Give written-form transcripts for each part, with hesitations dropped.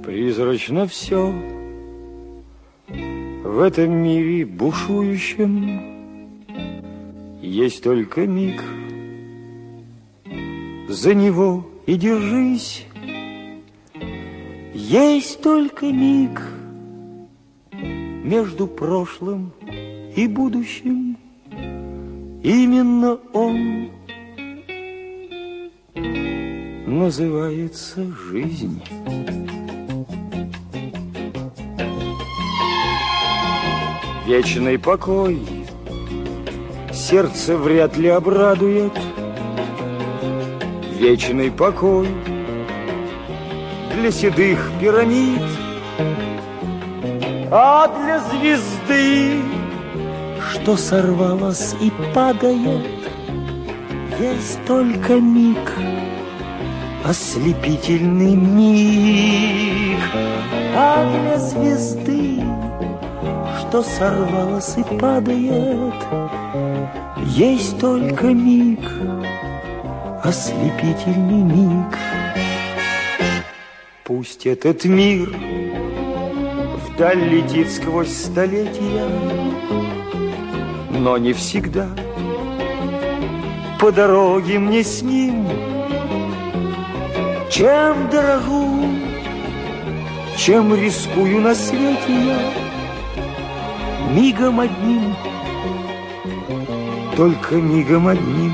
Призрачно все в этом мире бушующем. Есть только миг, за него и держись. Есть только миг между прошлым и будущим. Именно он называется жизнь. Вечный покой сердце вряд ли обрадует. Вечный покой для седых пирамид, а для звезды, что сорвалась и падает, есть только миг, ослепительный миг. А для звезды, что сорвалась и падает, есть только миг, ослепительный миг. Пусть этот мир вдаль летит сквозь столетия, но не всегда по дороге мне с ним. Чем дорогу, чем рискую на свете я, мигом одним, только мигом одним.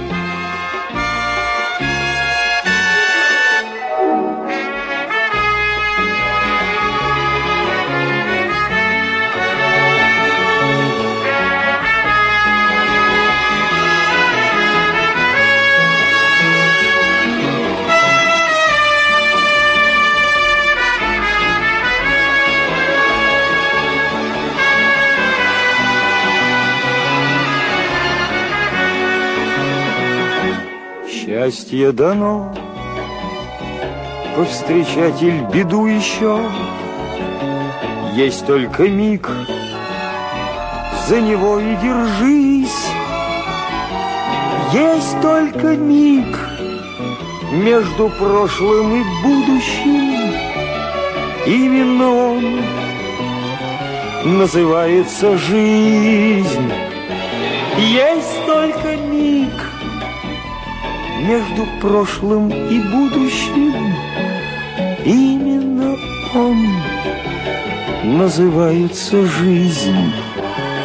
Счастье дано повстречать иль беду еще. Есть только миг, за него и держись. Есть только миг между прошлым и будущим. Именно он называется жизнь. Есть только миг между прошлым и будущим. Именно он называется жизнь.